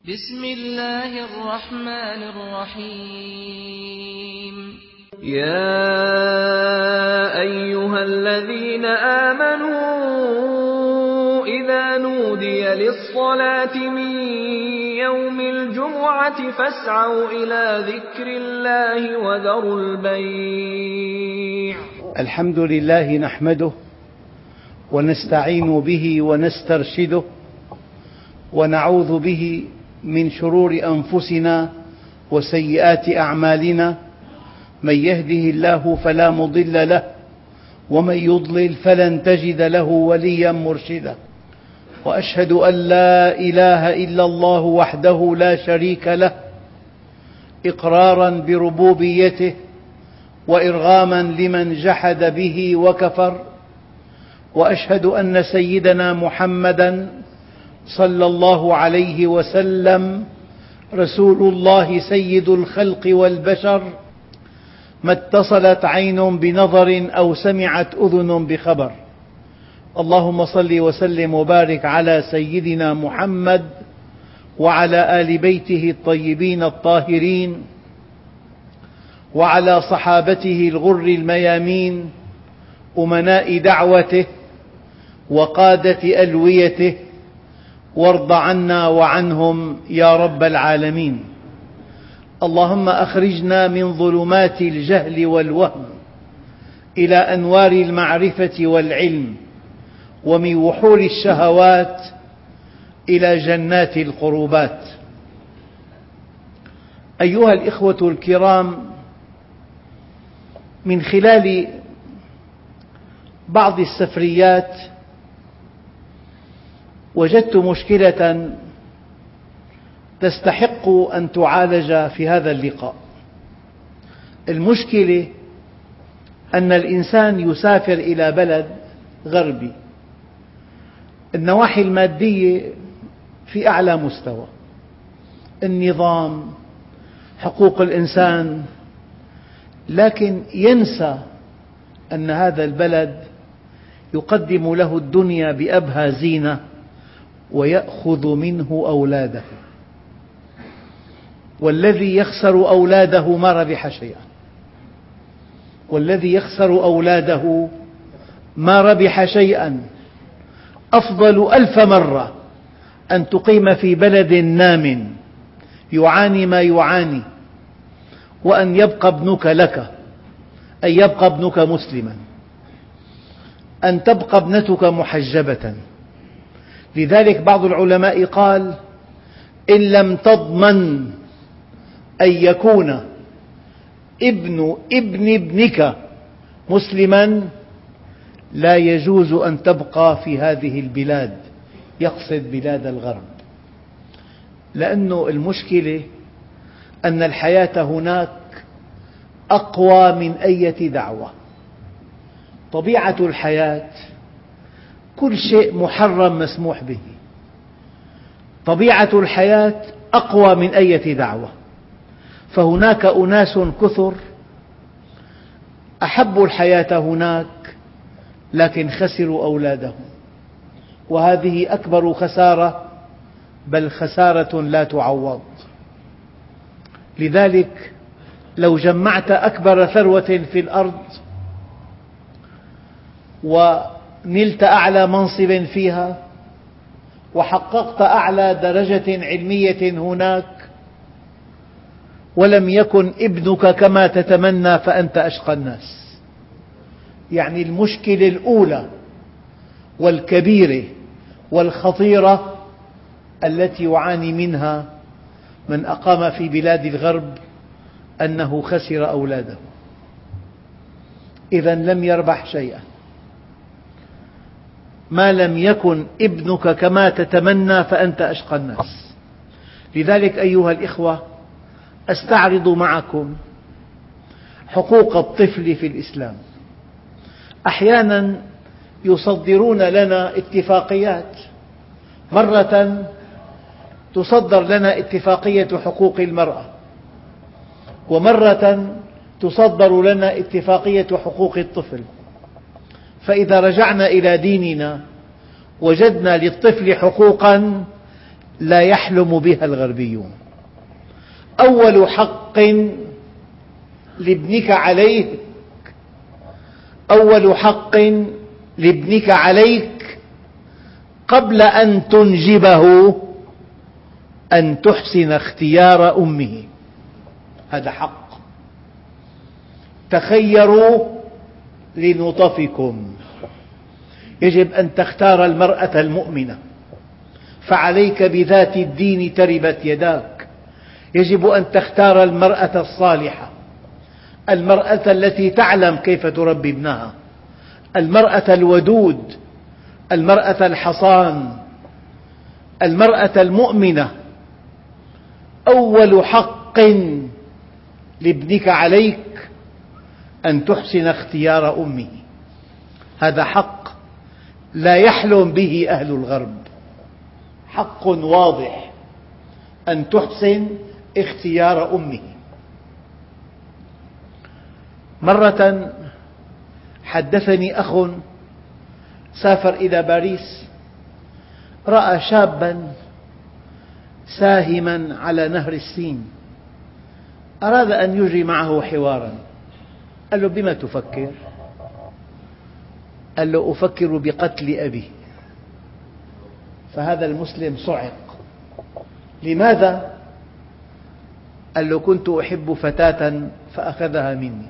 بسم الله الرحمن الرحيم يا أيها الذين آمنوا إذا نودي للصلاة من يوم الجمعة فاسعوا إلى ذكر الله وذروا البيع. الحمد لله نحمده ونستعين به ونسترشده ونعوذ به من شرور أنفسنا وسيئات أعمالنا، من يهده الله فلا مضل له ومن يضلل فلن تجد له وليا مرشدا، وأشهد أن لا إله إلا الله وحده لا شريك له إقرارا بربوبيته وإرغاما لمن جحد به وكفر، وأشهد أن سيدنا محمدا صلى الله عليه وسلم رسول الله سيد الخلق والبشر، ما اتصلت عين بنظر أو سمعت أذن بخبر. اللهم صل وسلم وبارك على سيدنا محمد وعلى آل بيته الطيبين الطاهرين وعلى صحابته الغر الميامين أمناء دعوته وقادة ألويته، وارض عنا وعنهم يا رب العالمين. اللهم أخرجنا من ظلمات الجهل والوهم إلى أنوار المعرفة والعلم، ومن وحول الشهوات إلى جنات القربات. أيها الإخوة الكرام، من خلال بعض السفريات وجدت مشكلة تستحق أن تعالج في هذا اللقاء. المشكلة أن الإنسان يسافر إلى بلد غربي، النواحي المادية في أعلى مستوى، النظام، حقوق الإنسان، لكن ينسى أن هذا البلد يقدم له الدنيا بأبهى زينة ويأخذ منه أولاده، والذي يخسر أولاده ما ربح شيئا، والذي يخسر أولاده ما ربح شيئا. أفضل 1000 مرة أن تقيم في بلد نام يعاني ما يعاني، وأن يبقى ابنك لك، أن يبقى ابنك مسلما، أن تبقى ابنتك محجبة. لذلك بعض العلماء قال: إن لم تضمن أن يكون ابن ابن ابنك مسلما لا يجوز أن تبقى في هذه البلاد، يقصد بلاد الغرب، لأن المشكلة أن الحياة هناك أقوى من أي دعوة. طبيعة الحياة كل شيء محرم مسموح به، طبيعة الحياة أقوى من أي دعوة. فهناك أناس كثر أحبوا الحياة هناك لكن خسروا أولادهم، وهذه أكبر خسارة، بل خسارة لا تعوض. لذلك لو جمعت أكبر ثروة في الأرض ونلت أعلى منصب فيها وحققت أعلى درجة علمية هناك، ولم يكن ابنك كما تتمنى، فأنت أشقى الناس. يعني المشكلة الأولى والكبيرة والخطيرة التي يعاني منها من أقام في بلاد الغرب أنه خسر أولاده، إذا لم يربح شيئا. ما لم يكن ابنك كما تتمنى فأنت أشقى الناس. لذلك أيها الإخوة، أستعرض معكم حقوق الطفل في الإسلام. أحيانا يصدرون لنا اتفاقيات، مرة تصدر لنا اتفاقية حقوق المرأة، ومرة تصدر لنا اتفاقية حقوق الطفل. فإذا رجعنا إلى ديننا وجدنا للطفل حقوقا لا يحلم بها الغربيون. أول حق لابنك عليك، أول حق لابنك عليك قبل أن تنجبه أن تحسن اختيار أمه. هذا حق. تخيروا لنطفكم، يجب أن تختار المرأة المؤمنة، فعليك بذات الدين تربت يداك. يجب أن تختار المرأة الصالحة، المرأة التي تعلم كيف تربي ابنها، المرأة الودود، المرأة الحصان، المرأة المؤمنة. أول حق لابنك عليك أن تحسن اختيار أمه. هذا حق لا يحلم به أهل الغرب، حق واضح أن تحسن اختيار أمه. مرة حدثني أخ سافر إلى باريس، رأى شابا ساهما على نهر السين، أراد أن يجري معه حوارا. قال له: بما تفكر؟ قال له: أفكر بقتل أبي. فهذا المسلم صعق. لماذا؟ قال له: كنت أحب فتاة فأخذها مني.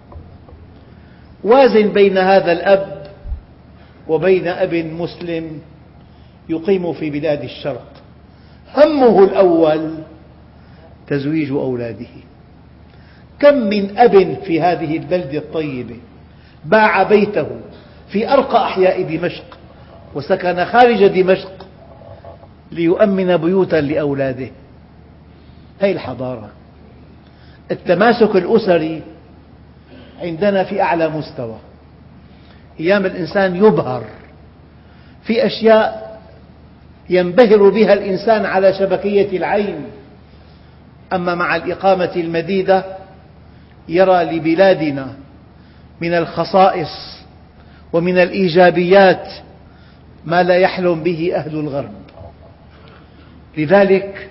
وازن بين هذا الأب وبين أب مسلم يقيم في بلاد الشرق، همه الأول تزويج أولاده. كم من أب في هذه البلدة الطيبة باع بيته في أرقى أحياء دمشق وسكن خارج دمشق ليؤمن بيوتا لأولاده. هذه الحضارة. التماسك الأسري عندنا في أعلى مستوى. أيام الإنسان يبهر في أشياء ينبهر بها الإنسان على شبكية العين، أما مع الإقامة المديدة يرى لبلادنا من الخصائص ومن الإيجابيات ما لا يحلم به أهل الغرب. لذلك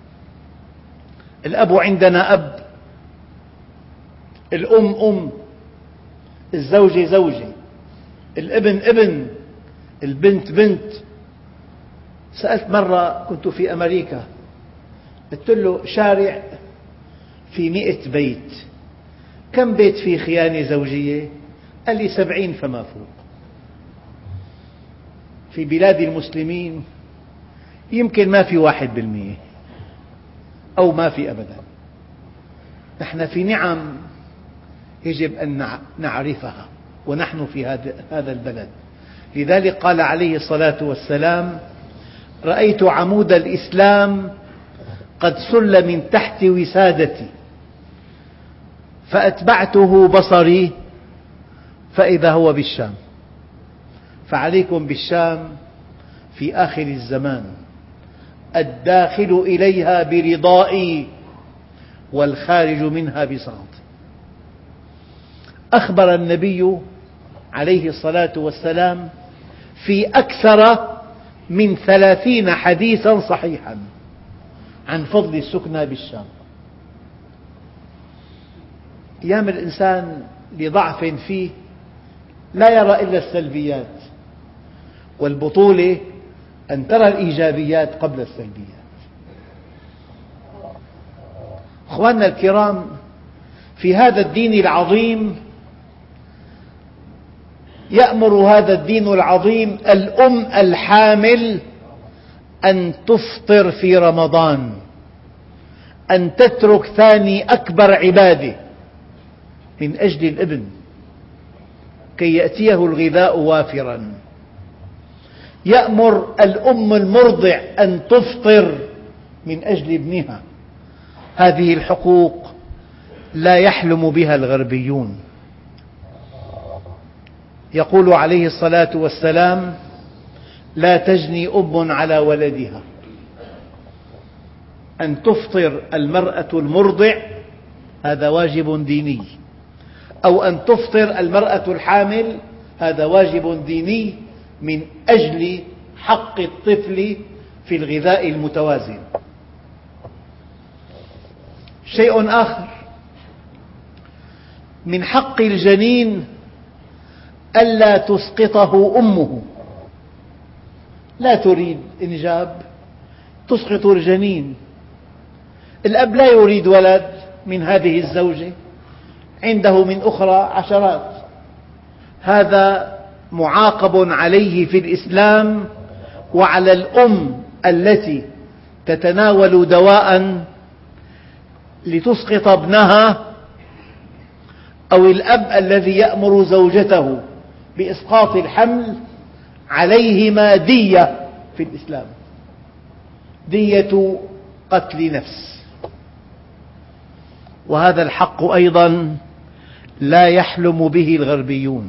الأب عندنا أب، الأم أم، الزوجة زوجة، الابن ابن، البنت بنت. سألت مرة، كنت في أمريكا، قلت له: شارع في 100 بيت، كم بيت فيه خيانة زوجية؟ قال لي: 70 فما فوق. في بلاد المسلمين يمكن ما في 1% أو ما في أبدا. نحن في نعم يجب أن نعرفها، ونحن في هذا البلد. لذلك قال عليه الصلاة والسلام: رأيت عمود الإسلام قد سل من تحت وسادتي فأتبعته بصري فإذا هو بالشام. فعليكم بالشام في آخر الزمان، الداخل إليها برضائي والخارج منها بسخطي. أخبر النبي عليه الصلاة والسلام في أكثر من 30 حديثا صحيحا عن فضل السكنى بالشام. أيام الإنسان لضعف فيه لا يرى إلا السلبيات، والبطولة أن ترى الإيجابيات قبل السلبيات. أخواننا الكرام، في هذا الدين العظيم يأمر هذا الدين العظيم الأم الحامل أن تفطر في رمضان، أن تترك ثاني أكبر عبادة من أجل الابن كي يأتيه الغذاء وافرا. يأمر الأم المرضع أن تفطر من أجل ابنها. هذه الحقوق لا يحلم بها الغربيون. يقول عليه الصلاة والسلام: لا تجني أم على ولدها. أن تفطر المرأة المرضع هذا واجب ديني، أو أن تفطر المرأة الحامل هذا واجب ديني من أجل حق الطفل في الغذاء المتوازن. شيء آخر، من حق الجنين ألا تسقطه أمه، لا تريد إنجاب تسقط الجنين. الأب لا يريد ولد من هذه الزوجة، عنده من أخرى عشرات، هذا معاقب عليه في الإسلام. وعلى الأم التي تتناول دواء لتسقط ابنها، أو الأب الذي يأمر زوجته بإسقاط الحمل، عليهما دية في الإسلام، دية قتل نفس. وهذا الحق أيضا لا يحلم به الغربيون.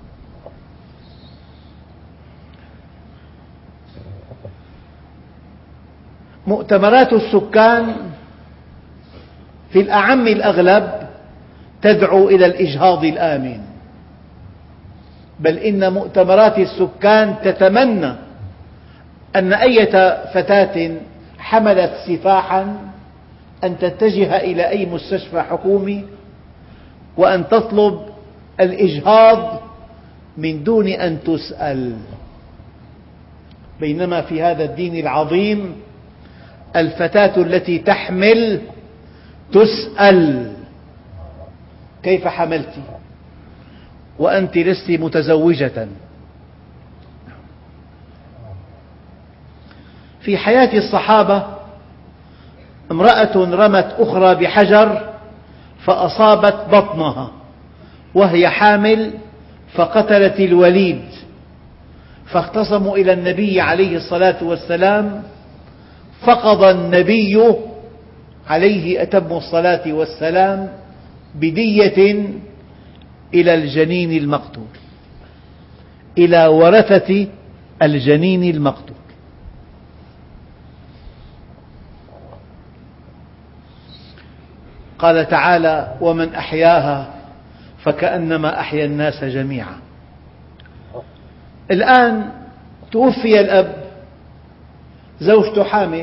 مؤتمرات السكان في الأعم الأغلب تدعو إلى الإجهاض الآمن، بل إن مؤتمرات السكان تتمنى أن أية فتاة حملت سفاحا أن تتجه إلى أي مستشفى حكومي وأن تطلب الإجهاض من دون أن تسأل. بينما في هذا الدين العظيم الفتاة التي تحمل تسأل: كيف حملت وأنت لست متزوجة؟ في حياة الصحابة امرأة رمت أخرى بحجر فأصابت بطنها وهي حامل فقتلت الوليد، فاختصموا إلى النبي عليه الصلاة والسلام، فقضى النبي عليه أتم الصلاة والسلام بدية إلى الجنين المقتول، إلى ورثة الجنين المقتول. قال تعالى: ومن أحياها فكأنما أحيا الناس جميعا. الآن توفي الأب، زوجته حامل،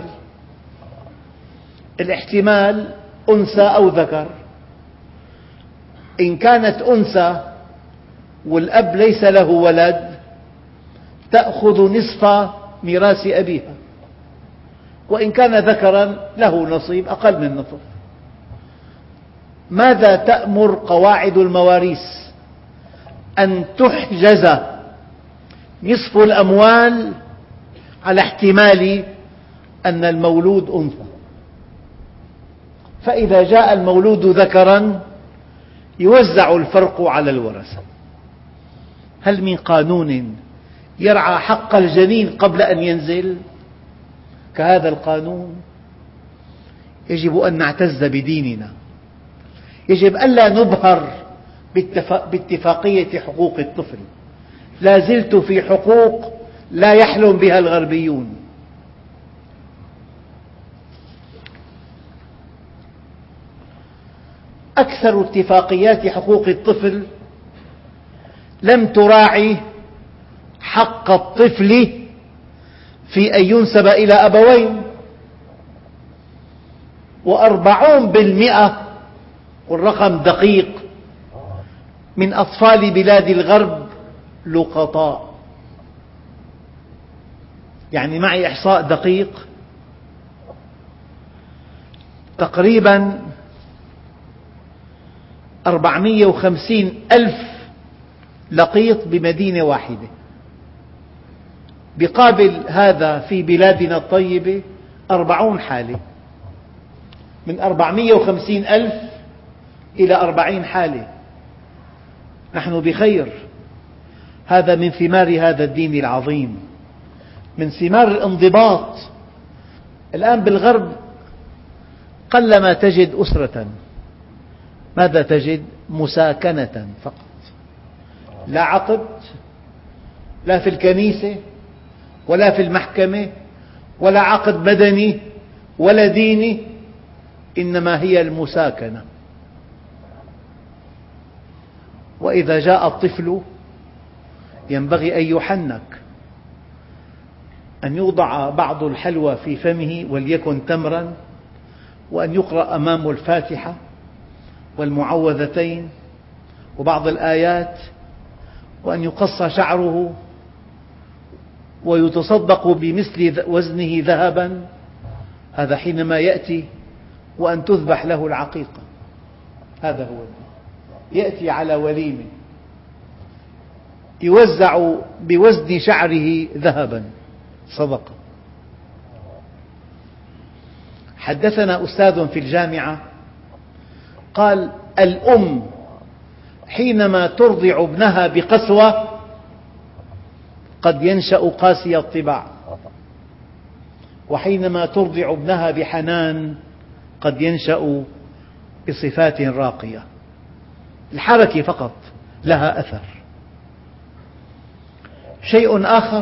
الاحتمال أنثى أو ذكر. إن كانت أنثى والأب ليس له ولد تأخذ نصف ميراث أبيها، وإن كان ذكرا له نصيب أقل من نصف. ماذا تأمر قواعد المواريث؟ أن تحجز نصف الأموال على احتمال أن المولود أنثى، فإذا جاء المولود ذكرا يوزع الفرق على الورثة. هل من قانون يرعى حق الجنين قبل أن ينزل كهذا القانون؟ يجب أن نعتز بديننا، يجب ألا نبهر باتفاقية حقوق الطفل. لا زلت في حقوق لا يحلم بها الغربيون. أكثر اتفاقيات حقوق الطفل لم تراعي حق الطفل في أن ينسب إلى أبوين، 40% والرقم دقيق من أطفال بلاد الغرب لقطاء. يعني معي إحصاء دقيق، تقريبا 450 ألف لقيط بمدينة واحدة. بقابل هذا في بلادنا الطيبة 40 حالة، من 450 ألف إلى 40 حالة. نحن بخير، هذا من ثمار هذا الدين العظيم، من ثمار الانضباط. الآن بالغرب قلما تجد أسرة، ماذا تجد؟ مساكنة فقط، لا عقد، لا في الكنيسة ولا في المحكمة ولا عقد مدني ولا ديني، إنما هي المساكنة. وإذا جاء الطفل ينبغي أن يحنك، أن يوضع بعض الحلوى في فمه وليكن تمرا، وأن يقرأ أمامه الفاتحة والمعوذتين وبعض الآيات، وأن يقص شعره ويتصدق بمثل وزنه ذهبا، هذا حينما يأتي، وأن تذبح له العقيقة. هذا هو يأتي على وليمة يوزع بوزن شعره ذهبا صدقة. حدثنا أستاذ في الجامعة قال: الأم حينما ترضع ابنها بقسوة قد ينشأ قاسي الطباع، وحينما ترضع ابنها بحنان قد ينشأ بصفات راقية. الحركة فقط لها أثر. شيء آخر،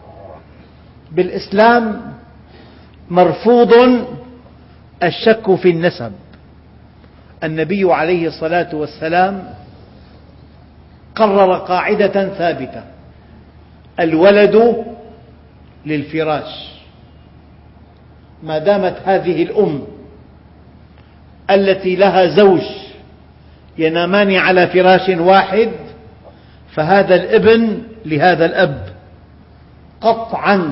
بالإسلام مرفوض الشك في النسب. النبي عليه الصلاة والسلام قرر قاعدة ثابتة: الولد للفراش. ما دامت هذه الأم التي لها زوج ينامان على فراش واحد، فهذا الابن لهذا الأب قطعا.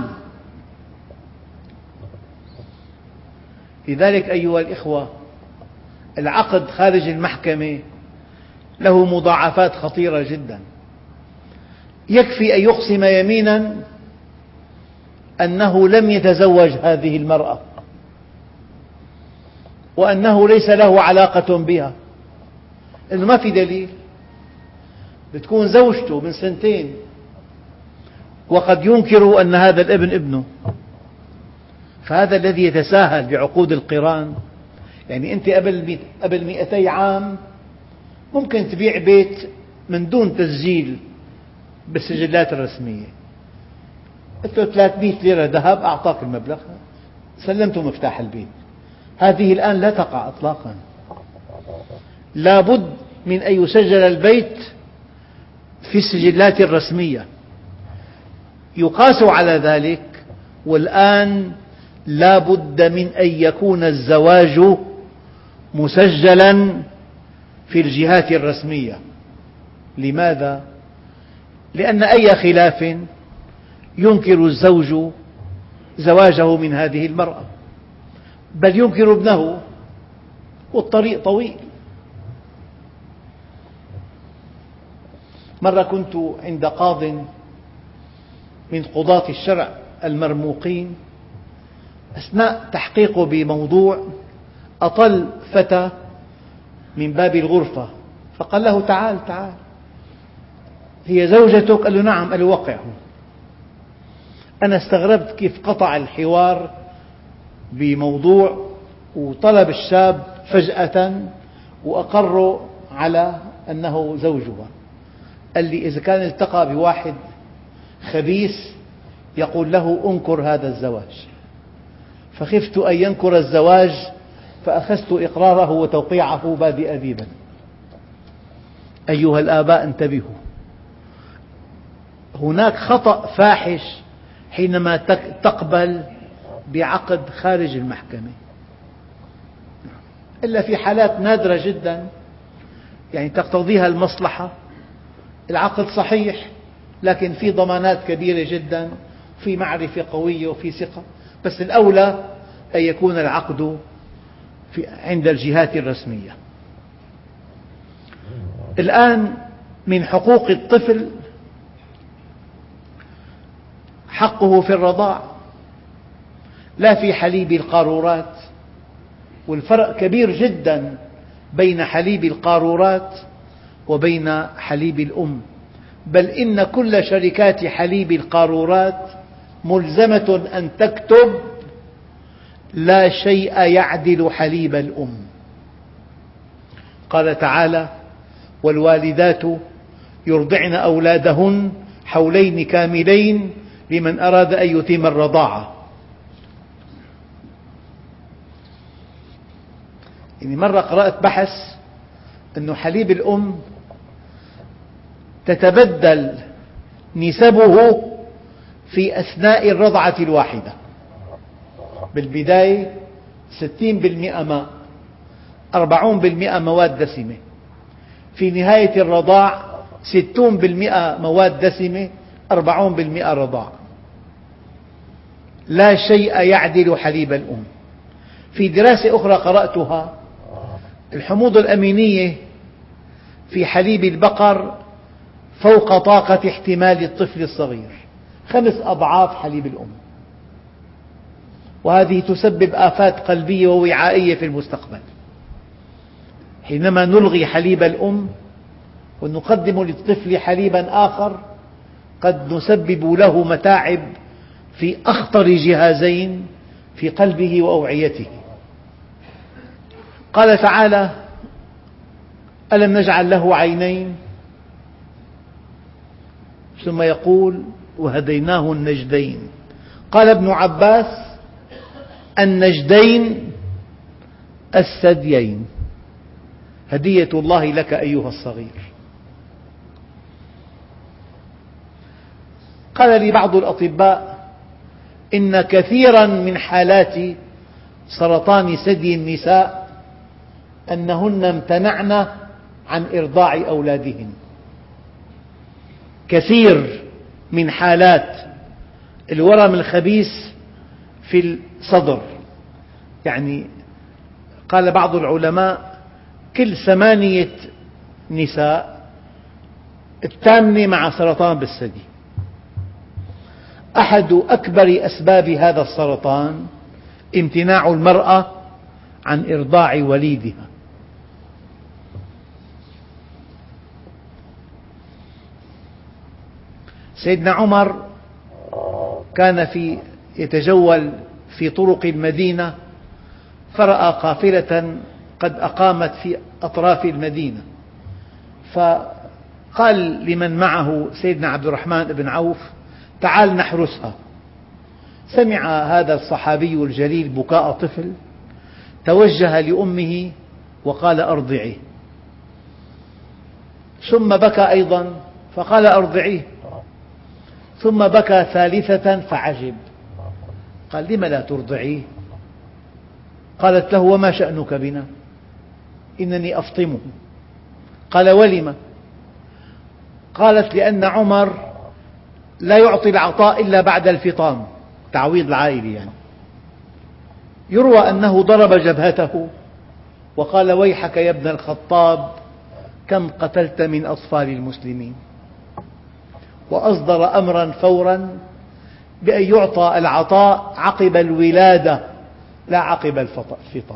لذلك أيها الإخوة، العقد خارج المحكمة له مضاعفات خطيرة جدا. يكفي أن يقسم يمينا أنه لم يتزوج هذه المرأة، وأنه ليس له علاقة بها، إنه ما في دليل. بتكون زوجته من 2 وقد ينكر أن هذا الابن ابنه. فهذا الذي يتساهل بعقود القران. يعني أنت قبل 200 عام ممكن تبيع بيت من دون تسجيل بالسجلات الرسمية، قلت له 300 ليرة ذهب، أعطاك المبلغ، سلمته مفتاح البيت. هذه الآن لا تقع إطلاقا. لا بد من أن يسجل البيت في السجلات الرسمية. يقاس على ذلك، والآن لا بد من أن يكون الزواج مسجلا في الجهات الرسمية. لماذا؟ لأن أي خلاف ينكر الزوج زواجه من هذه المرأة، بل ينكر ابنه، والطريق طويل. مرة كنت عند قاض من قضاة الشرع المرموقين أثناء تحقيقه بموضوع، أطل فتى من باب الغرفة فقال له: تعال تعال، هي زوجتك؟ قال له: نعم. قال له: وقعه. أنا استغربت كيف قطع الحوار بموضوع وطلب الشاب فجأة وأقر على أنه زوجها. قال لي: إذا كان التقى بواحد خبيث يقول له انكر هذا الزواج، فخفت أن ينكر الزواج فأخذت إقراره وتوقيعه بادئ أديبا. أيها الآباء انتبهوا، هناك خطأ فاحش حينما تقبل بعقد خارج المحكمة، إلا في حالات نادرة جدا يعني تقتضيها المصلحة. العقد صحيح لكن في ضمانات كبيرة جدا، في معرفة قوية وفي ثقة، بس الأولى أن يكون العقد عند الجهات الرسمية. الآن من حقوق الطفل حقه في الرضاع، لا في حليب القارورات. والفرق كبير جدا بين حليب القارورات وبين حليب الأم، بل إن كل شركات حليب القارورات ملزمة أن تكتب: لا شيء يعدل حليب الأم. قال تعالى: والوالدات يرضعن أولادهن حولين كاملين لمن أراد أن يتم الرضاعة. يعني مرة قرأت بحث أن حليب الأم تتبدل نسبه في أثناء الرضعة الواحدة. بالبداية 60% ماء، 40% مواد دسمة. في نهاية الرضاع 60% مواد دسمة، 40% رضاع. لا شيء يعدل حليب الأم. في دراسة أخرى قرأتها، الحموضة الأمينية في حليب البقر فوق طاقة احتمال الطفل الصغير، 5 أضعاف حليب الأم، وهذه تسبب آفات قلبية ووعائية في المستقبل. حينما نلغي حليب الأم ونقدم للطفل حليبا آخر قد نسبب له متاعب في أخطر جهازين في قلبه وأوعيته. قال تعالى: ألم نجعل له عينين؟ ثم يقول: وهديناه النجدين. قال ابن عباس: النجدين الثديين، هدية الله لك أيها الصغير. قال لي بعض الأطباء: إن كثيرا من حالات سرطان ثدي النساء أنهن امتنعن عن إرضاع أولادهن. كثير من حالات الورم الخبيث في الصدر، يعني قال بعض العلماء كل 8 نساء 8 مع سرطان بالثدي. أحد أكبر أسباب هذا السرطان امتناع المرأة عن إرضاع وليدها. سيدنا عمر كان يتجول في طرق المدينة، فرأى قافلة قد أقامت في أطراف المدينة، فقال لمن معه سيدنا عبد الرحمن بن عوف: تعال نحرسها. سمع هذا الصحابي الجليل بكاء طفل، توجه لأمه وقال: أرضعيه. ثم بكى أيضا فقال: أرضعيه. ثم بكى ثالثة فعجب، قال: لم لا ترضعيه؟ قالت له: وما شأنك بنا؟ إنني أفطمه. قال: ولم؟ قالت: لأن عمر لا يعطي العطاء إلا بعد الفطام، تعويض العائلة يعني. يروى أنه ضرب جبهته وقال: ويحك يا ابن الخطاب، كم قتلت من أطفال المسلمين. وأصدر أمرا فورا بأن يعطى العطاء عقب الولادة لا عقب الفطام.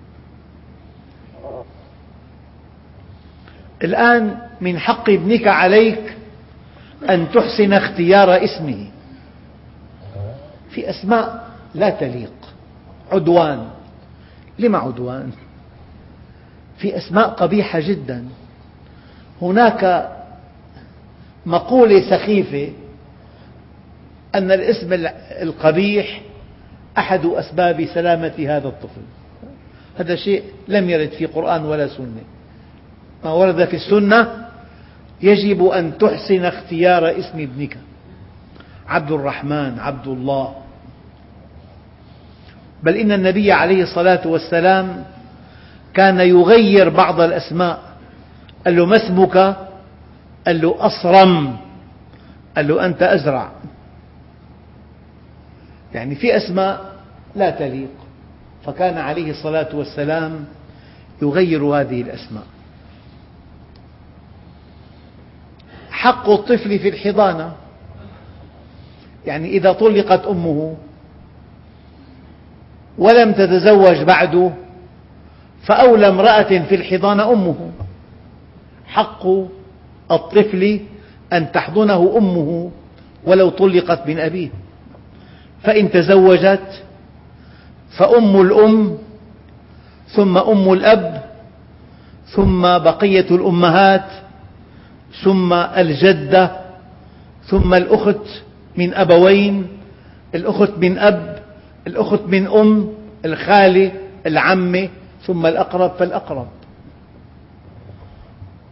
الآن من حق ابنك عليك أن تحسن اختيار اسمه. في أسماء لا تليق، عدوان. لم عدوان؟ في أسماء قبيحة جدا. هناك مقولة سخيفة أن الاسم القبيح أحد أسباب سلامة هذا الطفل. هذا شيء لم يرد في قرآن ولا سنة. ما ورد في السنة يجب أن تحسن اختيار اسم ابنك. عبد الرحمن، عبد الله. بل إن النبي عليه الصلاة والسلام كان يغير بعض الأسماء. قال له: ما اسمك؟ قال له: أصرم. قال له: أنت أزرع. يعني في أسماء لا تليق، فكان عليه الصلاة والسلام يغير هذه الأسماء. حق الطفل في الحضانة، يعني إذا طلقت أمه ولم تتزوج بعد فأولى امرأة في الحضانة أمه. حق الطفل أن تحضنه أمه ولو طلقت من أبيه. فإن تزوجت فأم الأم، ثم أم الأب، ثم بقية الأمهات، ثم الجدة، ثم الأخت من أبوين، الأخت من أب، الأخت من أم، الخالة، العمة، ثم الأقرب فالأقرب.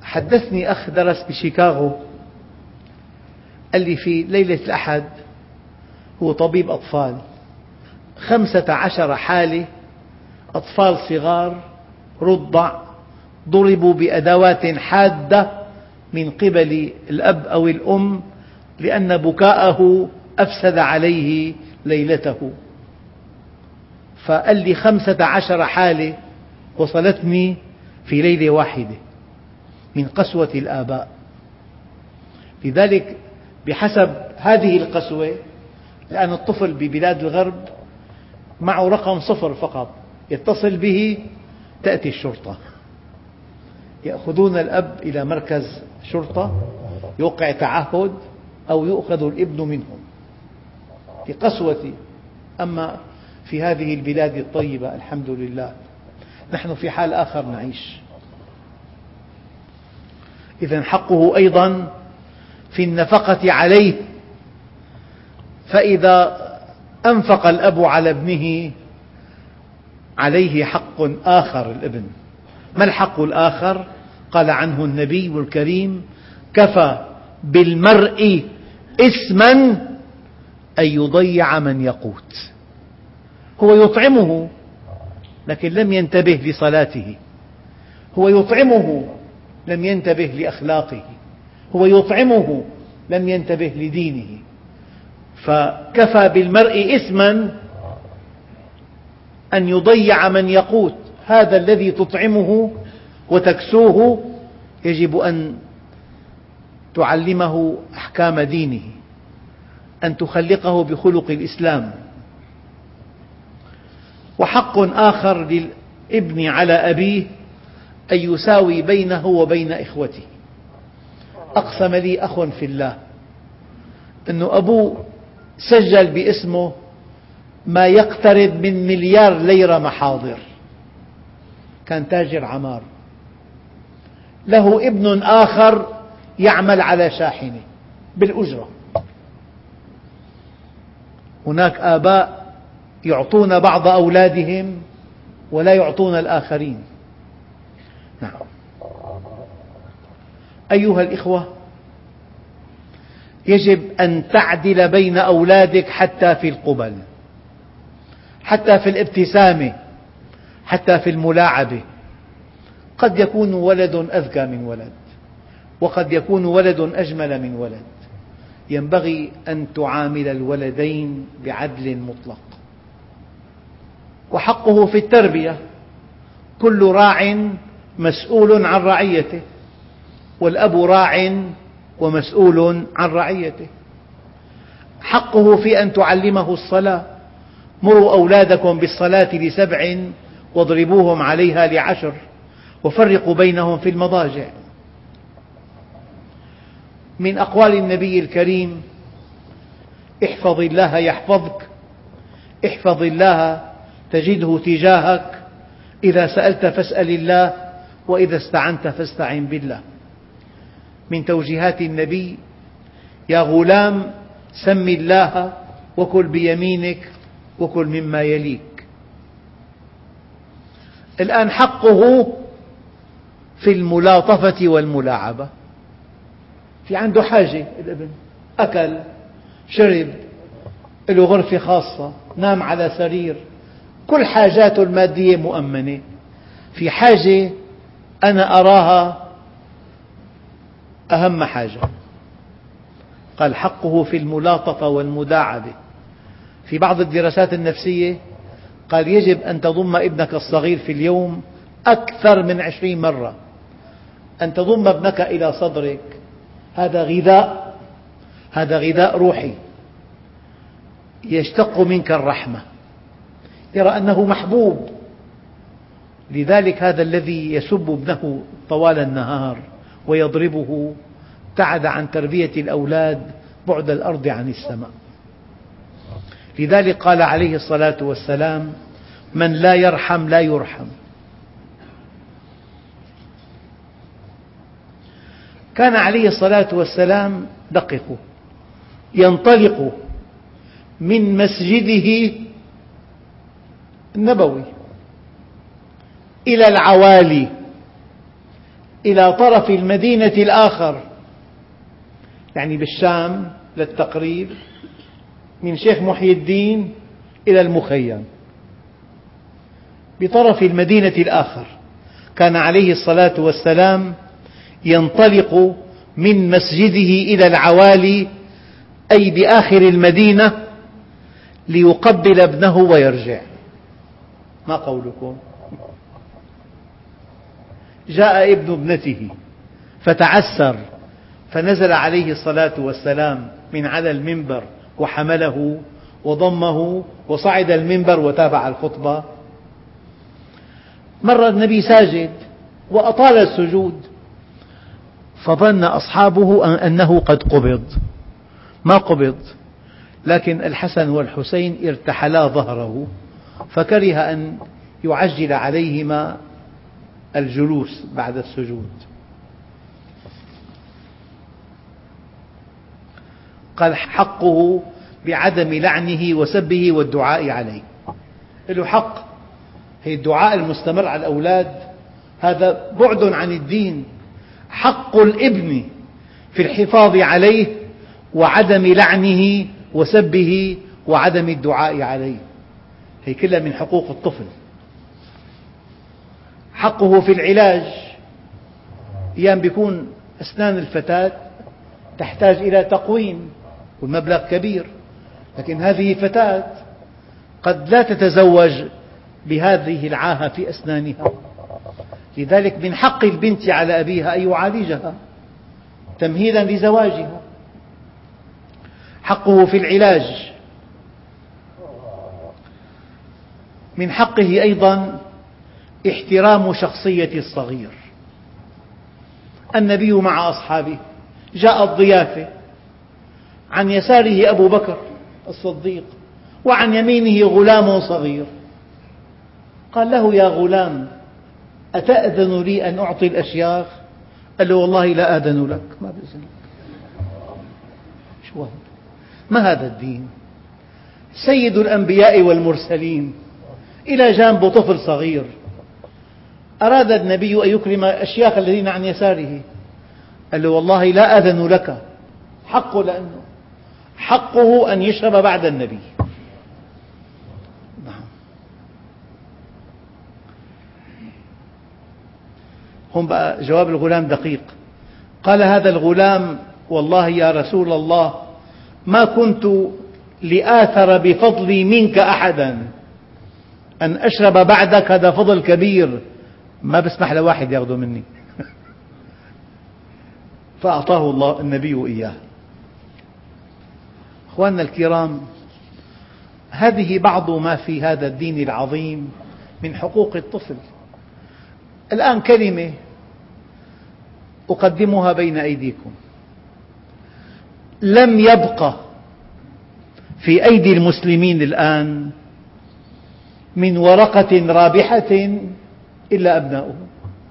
حدثني أخ درس بشيكاغو، قال لي في ليلة الأحد هو طبيب أطفال، 15 حالة أطفال صغار رضع ضربوا بأدوات حادة من قبل الأب أو الأم لأن بكاءه أفسد عليه ليلته. فقال لي 15 حالة وصلتني في ليلة واحدة من قسوة الآباء. لذلك بحسب هذه القسوة، لأن الطفل ببلاد الغرب معه رقم 0 فقط يتصل به تأتي الشرطة، يأخذون الأب إلى مركز شرطة يوقع تعهد أو يؤخذ الابن منهم في قسوة. أما في هذه البلاد الطيبة الحمد لله نحن في حال آخر نعيش. إذن حقه أيضا في النفقة عليه، فإذا أنفق الأب على ابنه عليه حق آخر الابن. ما الحق الآخر؟ قال عنه النبي الكريم: كفى بالمرء إثما أن يضيع من يقوت. هو يطعمه لكن لم ينتبه لصلاته، هو يطعمه لم ينتبه لأخلاقه، هو يطعمه لم ينتبه لدينه. فكفى بالمرء إثما أن يضيع من يقوت. هذا الذي تطعمه وتكسوه يجب أن تعلمه أحكام دينه، أن تخلقه بخلق الإسلام. وحق آخر للابن على أبيه أن يساوي بينه وبين إخوته. أقسم لي أخ في الله أن أبوه سجل باسمه ما يقترب من 1,000,000,000 ليرة محاضر، كان تاجر عمار، له ابن آخر يعمل على شاحنة بالأجرة. هناك آباء يعطون بعض أولادهم ولا يعطون الآخرين. نعم. أيها الإخوة، يجب أن تعدل بين أولادك حتى في القبل، حتى في الابتسامة، حتى في الملاعبة. قد يكون ولد أذكى من ولد، وقد يكون ولد أجمل من ولد. ينبغي أن تعامل الولدين بعدل مطلق. وحقه في التربية: كل راع مسؤول عن رعيته، والأب راع ومسؤول عن رعيته. حقه في أن تعلمه الصلاة: مروا أولادكم بالصلاة ل7 واضربوهم عليها ل10 وفرقوا بينهم في المضاجع. من أقوال النبي الكريم: احفظ الله يحفظك، احفظ الله تجده تجاهك، إذا سألت فاسأل الله، وإذا استعنت فاستعن بالله. من توجيهات النبي: يا غلام سم الله وكل بيمينك وكل مما يليك. الآن حقه في الملاطفة والملاعبة. في عنده حاجة الابن، أكل شرب، له غرفة خاصة، نام على سرير، كل حاجاته المادية مؤمنة. في حاجة أنا أراها أهم حاجة، قال حقه في الملاطفة والمداعبة. في بعض الدراسات النفسية قال يجب أن تضم ابنك الصغير في اليوم أكثر من 20 مرة، أن تضم ابنك إلى صدرك. هذا غذاء، هذا غذاء روحي، يشتق منك الرحمة، يرى أنه محبوب. لذلك هذا الذي يسب ابنه طوال النهار ويضربه ابتعد عن تربية الأولاد بعد الأرض عن السماء. لذلك قال عليه الصلاة والسلام: من لا يرحم لا يرحم. كان عليه الصلاة والسلام دققوا ينطلق من مسجده النبوي إلى العوالي، إلى طرف المدينة الآخر، يعني بالشام للتقريب، من شيخ محي الدين إلى المخيم بطرف المدينة الآخر. كان عليه الصلاة والسلام ينطلق من مسجده إلى العوالي أي بآخر المدينة ليقبل ابنه ويرجع. ما قولكم؟ جاء ابن ابنته فتعسر فنزل عليه الصلاة والسلام من على المنبر وحمله وضمه وصعد المنبر وتابع الخطبة. مر النبي ساجد وأطال السجود فظن أصحابه أنه قد قبض. ما قبض، لكن الحسن والحسين ارتحلا ظهره فكره أن يعجل عليهما الجلوس بعد السجود. قال حقه بعدم لعنه وسبه والدعاء عليه. له حق، هي الدعاء المستمر على الأولاد هذا بعد عن الدين. حق الابن في الحفاظ عليه وعدم لعنه وسبه وعدم الدعاء عليه، هي كلها من حقوق الطفل. حقه في العلاج، أيام بيكون أسنان الفتاة تحتاج إلى تقويم والمبلغ كبير، لكن هذه فتاة قد لا تتزوج بهذه العاهة في أسنانها، لذلك من حق البنت على أبيها أن يعالجها تمهيدا لزواجها. حقه في العلاج، من حقه أيضا احترام شخصية الصغير. النبي مع أصحابه جاءت ضيافة، عن يساره أبو بكر الصديق وعن يمينه غلام صغير. قال له: يا غلام أتأذن لي أن أعطي الأشياخ؟ قال له: والله لا آذن لك. ما بإذن لك. شو هذا؟ ما هذا الدين؟ سيد الأنبياء والمرسلين إلى جانب طفل صغير. أراد النبي أن يكرم الأشياخ الذين عن يساره، قال له: والله لا آذن لك. حقه، لأنه حقه أن يشرب بعد النبي. هم بقى جواب الغلام دقيق. قال هذا الغلام: والله يا رسول الله ما كنت لآثر بفضلي منك أحدا، أن أشرب بعدك هذا فضل كبير، ما بسمح لواحد يأخذه مني. فأعطاه الله النبي إياه. أخواننا الكرام، هذه بعض ما في هذا الدين العظيم من حقوق الطفل. الآن كلمة أقدمها بين أيديكم: لم يبق في أيدي المسلمين الآن من ورقة رابحة إلا أبناؤهم.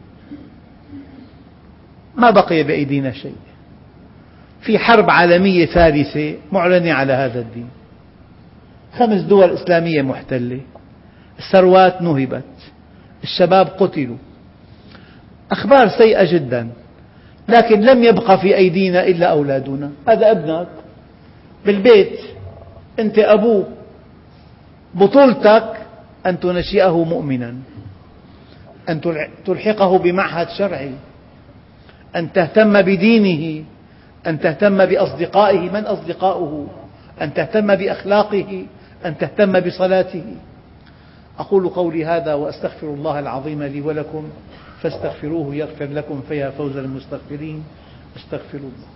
ما بقي بأيدينا شيء. في حرب عالمية ثالثة معلنة على هذا الدين، 5 دول إسلامية محتلة، الثروات نهبت، الشباب قتلوا، أخبار سيئة جدا، لكن لم يبقى في أيدينا إلا أولادنا. هذا ابنك بالبيت، أنت أبوه، بطولتك أن تنشئه مؤمنا، أن تلحقه بمعهد شرعي، أن تهتم بدينه، أن تهتم بأصدقائه، من أصدقاؤه، أن تهتم بأخلاقه، أن تهتم بصلاته. أقول قولي هذا وأستغفر الله العظيم لي ولكم فاستغفروه يغفر لكم، فيا فوز المستغفرين. استغفروا الله.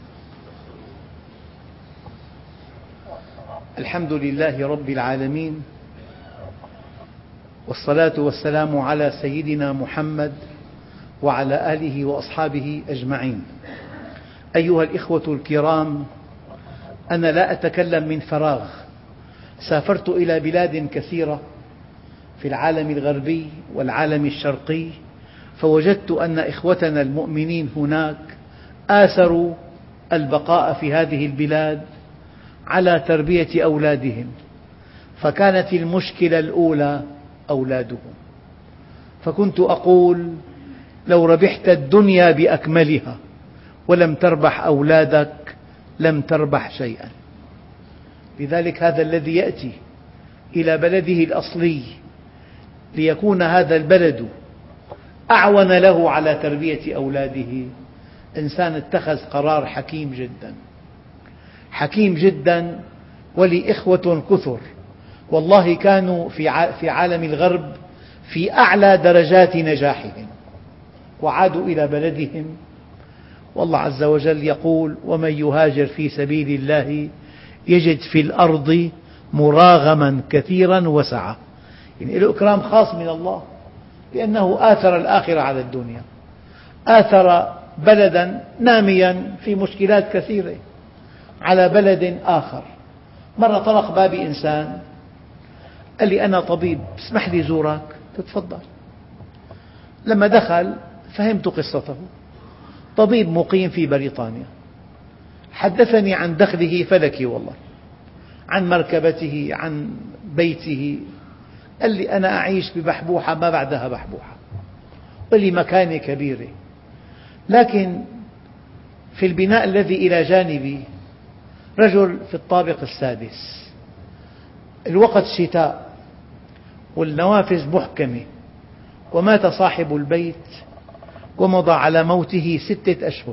الحمد لله رب العالمين، والصلاة والسلام على سيدنا محمد وعلى آله وأصحابه أجمعين. أيها الإخوة الكرام، أنا لا أتكلم من فراغ. سافرت إلى بلاد كثيرة في العالم الغربي والعالم الشرقي، فوجدت أن إخوتنا المؤمنين هناك آثروا البقاء في هذه البلاد على تربية أولادهم، فكانت المشكلة الأولى أولادهم. فكنت أقول: لو ربحت الدنيا بأكملها ولم تربح أولادك لم تربح شيئا، لذلك هذا الذي يأتي إلى بلده الأصلي ليكون هذا البلد أعون له على تربية أولاده إنسان اتخذ قرار حكيم جدا، حكيم جدا. ولي إخوة كثر والله كانوا في عالم الغرب في أعلى درجات نجاحهم وعادوا إلى بلدهم، والله عز وجل يقول: ومن يهاجر في سبيل الله يجد في الأرض مراغما كثيرا وسعة. يعني له إكرام خاص من الله لأنه آثر الآخرة على الدنيا، آثر بلدا ناميا في مشكلات كثيرة على بلد آخر. مرة طرق بابي إنسان قال لي: أنا طبيب، اسمح لي زورك؟ تفضل. لما دخل فهمت قصته. طبيب مقيم في بريطانيا، حدثني عن دخله فلكي والله، عن مركبته، عن بيته. قال لي: أنا أعيش ببحبوحة ما بعدها بحبوحة، قال لي: مكانة كبيرة، لكن في البناء الذي إلى جانبي رجل في الطابق السادس، الوقت شتاء والنوافذ محكمة، ومات صاحب البيت ومضى على موته 6 أشهر،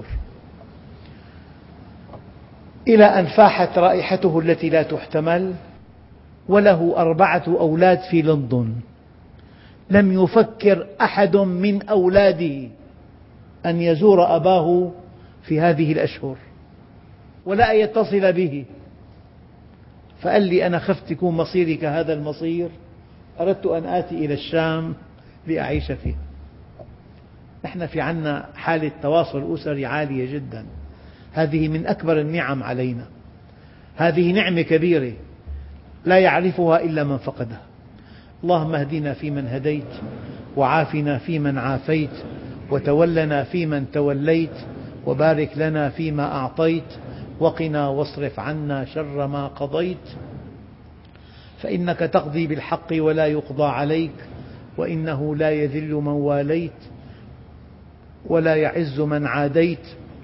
إلى أن فاحت رائحته التي لا تحتمل، وله 4 أولاد في لندن. لم يفكر أحد من أولاده أن يزور أباه في هذه الأشهر ولا أن يتصل به، فقال لي: أنا خفت يكون مصيري كهذا المصير، أردت أن آتي إلى الشام لأعيش فيه. نحن في عنا حالة تواصل أسري عالية جدا، هذه من أكبر النعم علينا، هذه نعمة كبيرة لا يعرفها إلا من فقدها. اللهم اهدنا فيمن هديت، وعافنا فيمن عافيت، وتولنا فيمن توليت، وبارك لنا فيما أعطيت، وقنا واصرف عنا شر ما قضيت، فإنك تقضي بالحق ولا يقضى عليك، وإنه لا يذل من واليت ولا يعز من عاديت،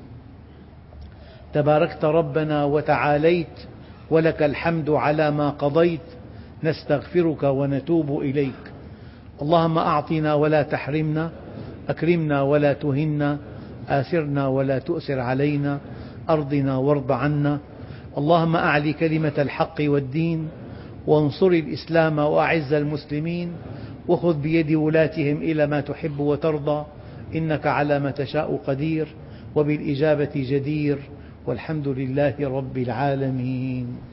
تباركت ربنا وتعاليت، ولك الحمد على ما قضيت، نستغفرك ونتوب إليك. اللهم أعطنا ولا تحرمنا، أكرمنا ولا تهنا، آثرنا ولا تؤثر علينا، أرضنا وارض عنا. اللهم أعل كلمة الحق والدين، وانصر الإسلام وأعز المسلمين، وخذ بيد ولاتهم إلى ما تحب وترضى، إنك على ما تشاء قدير، وبالإجابة جدير، والحمد لله رب العالمين.